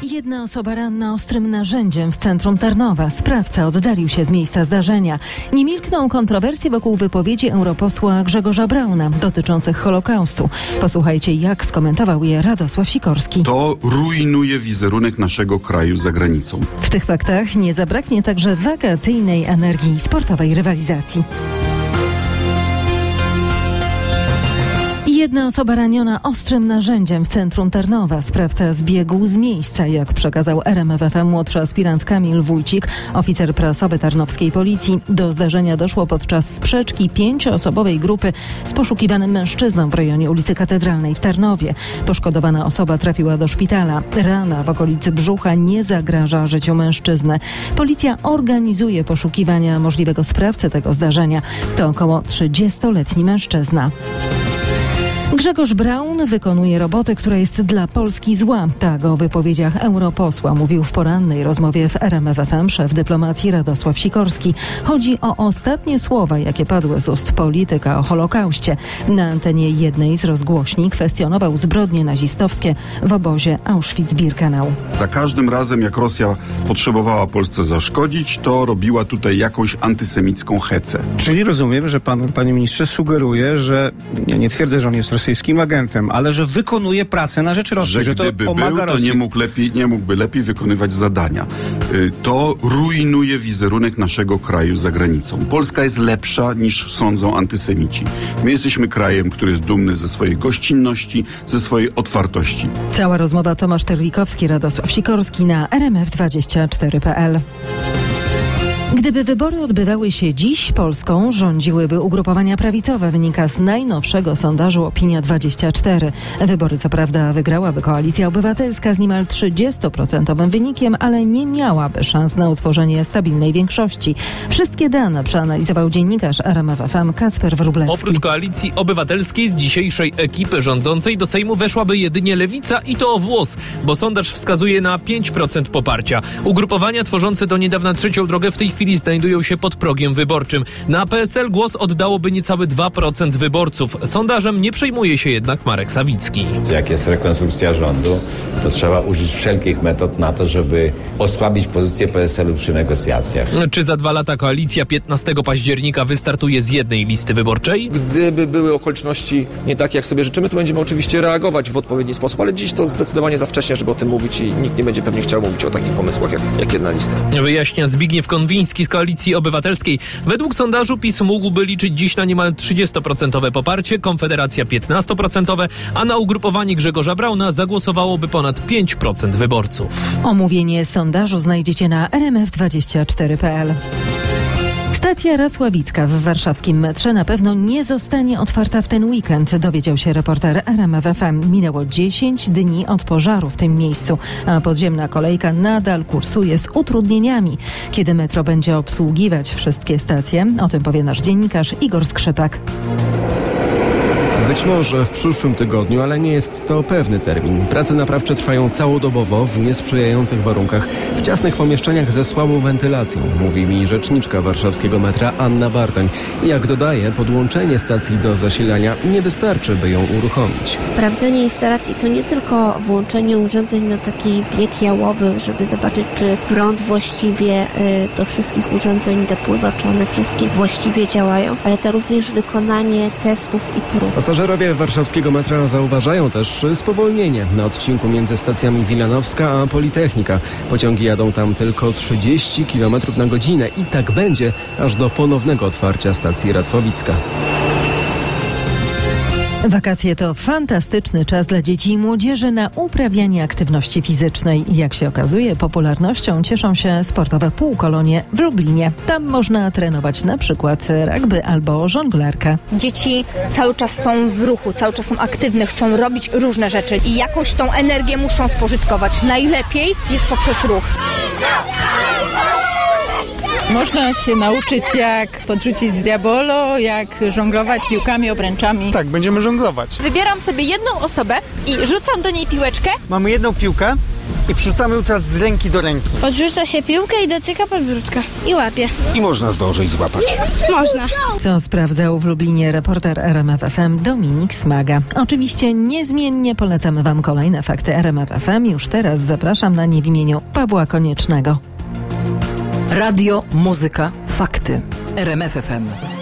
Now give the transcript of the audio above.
Jedna osoba ranna ostrym narzędziem w centrum Tarnowa. Sprawca oddalił się z miejsca zdarzenia. Nie milkną kontrowersje wokół wypowiedzi europosła Grzegorza Brauna dotyczących Holokaustu. Posłuchajcie, jak skomentował je Radosław Sikorski. To rujnuje wizerunek naszego kraju za granicą. W tych faktach nie zabraknie także wakacyjnej energii i sportowej rywalizacji. Jedna osoba raniona ostrym narzędziem w centrum Tarnowa. Sprawca zbiegł z miejsca, jak przekazał RMF FM młodszy aspirant Kamil Wójcik, oficer prasowy tarnowskiej policji. Do zdarzenia doszło podczas sprzeczki 5-osobowej grupy z poszukiwanym mężczyzną w rejonie ulicy Katedralnej w Tarnowie. Poszkodowana osoba trafiła do szpitala. Rana w okolicy brzucha nie zagraża życiu mężczyzny. Policja organizuje poszukiwania możliwego sprawcy tego zdarzenia. To około 30-letni mężczyzna. Grzegorz Braun wykonuje robotę, która jest dla Polski zła. Tak o wypowiedziach europosła mówił w porannej rozmowie w RMF FM szef dyplomacji Radosław Sikorski. Chodzi o ostatnie słowa, jakie padły z ust polityka o Holokauście. Na antenie jednej z rozgłośni kwestionował zbrodnie nazistowskie w obozie Auschwitz-Birkenau. Za każdym razem, jak Rosja potrzebowała Polsce zaszkodzić, to robiła tutaj jakąś antysemicką hecę. Czyli rozumiem, że pan, panie ministrze, sugeruje, że, ja nie twierdzę, że on jest rosyjskim agentem, ale że wykonuje pracę na rzecz Rosji, że to gdyby pomaga był, to Rosji. nie mógłby lepiej wykonywać zadania. To rujnuje wizerunek naszego kraju za granicą. Polska jest lepsza niż sądzą antysemici. My jesteśmy krajem, który jest dumny ze swojej gościnności, ze swojej otwartości. Cała rozmowa Tomasz Terlikowski, Radosław Sikorski na RMF24.pl. Gdyby wybory odbywały się dziś, Polską rządziłyby ugrupowania prawicowe, wynika z najnowszego sondażu Opinia24. Wybory co prawda wygrałaby Koalicja Obywatelska z niemal 30% wynikiem, ale nie miałaby szans na utworzenie stabilnej większości. Wszystkie dane przeanalizował dziennikarz RMF FM Kacper Wróblewski. Oprócz Koalicji Obywatelskiej z dzisiejszej ekipy rządzącej do Sejmu weszłaby jedynie Lewica i to o włos, bo sondaż wskazuje na 5% poparcia. Ugrupowania tworzące do niedawna trzecią drogę w tej chwili znajdują się pod progiem wyborczym. Na PSL głos oddałoby niecałe 2% wyborców. Sondażem nie przejmuje się jednak Marek Sawicki. Jak jest rekonstrukcja rządu, to trzeba użyć wszelkich metod na to, żeby osłabić pozycję PSL-u przy negocjacjach. Czy za 2 lata koalicja 15 października wystartuje z jednej listy wyborczej? Gdyby były okoliczności nie takie, jak sobie życzymy, to będziemy oczywiście reagować w odpowiedni sposób, ale dziś to zdecydowanie za wcześnie, żeby o tym mówić i nikt nie będzie pewnie chciał mówić o takich pomysłach jak jedna lista. Wyjaśnia Zbigniew Konwiński z Koalicji Obywatelskiej. Według sondażu PiS mógłby liczyć dziś na niemal 30% poparcie, Konfederacja 15%, a na ugrupowanie Grzegorza Brauna zagłosowałoby ponad 5% wyborców. Omówienie sondażu znajdziecie na rmf24.pl. Stacja Racławicka w warszawskim metrze na pewno nie zostanie otwarta w ten weekend, dowiedział się reporter RMF FM. Minęło 10 dni od pożaru w tym miejscu, a podziemna kolejka nadal kursuje z utrudnieniami. Kiedy metro będzie obsługiwać wszystkie stacje? O tym powie nasz dziennikarz Igor Skrzypek. Być może w przyszłym tygodniu, ale nie jest to pewny termin. Prace naprawcze trwają całodobowo w niesprzyjających warunkach, w ciasnych pomieszczeniach ze słabą wentylacją, mówi mi rzeczniczka warszawskiego metra Anna Bartoń. Jak dodaje, podłączenie stacji do zasilania nie wystarczy, by ją uruchomić. Sprawdzenie instalacji to nie tylko włączenie urządzeń na taki bieg jałowy, żeby zobaczyć, czy prąd właściwie do wszystkich urządzeń dopływa, czy one wszystkie właściwie działają, ale to również wykonanie testów i prób. Pasażerowie warszawskiego metra zauważają też spowolnienie na odcinku między stacjami Wilanowska a Politechnika. Pociągi jadą tam tylko 30 km na godzinę i tak będzie aż do ponownego otwarcia stacji Racławicka. Wakacje to fantastyczny czas dla dzieci i młodzieży na uprawianie aktywności fizycznej. Jak się okazuje, popularnością cieszą się sportowe półkolonie w Lublinie. Tam można trenować na przykład rugby albo żonglerkę. Dzieci cały czas są w ruchu, cały czas są aktywne, chcą robić różne rzeczy i jakąś tą energię muszą spożytkować. Najlepiej jest poprzez ruch. Można się nauczyć, jak podrzucić z diabolo, jak żonglować piłkami, obręczami. Tak, będziemy żonglować. Wybieram sobie jedną osobę i rzucam do niej piłeczkę. Mamy jedną piłkę I przerzucamy ultras z ręki do ręki. Podrzuca się piłkę i dotyka podbródka. I łapie. I można zdążyć złapać. Można. Co sprawdzał w Lublinie reporter RMF FM Dominik Smaga. Oczywiście niezmiennie polecamy Wam kolejne fakty RMF FM. Już teraz zapraszam na nie w imieniu Pawła Koniecznego. Radio, muzyka, fakty. RMF FM.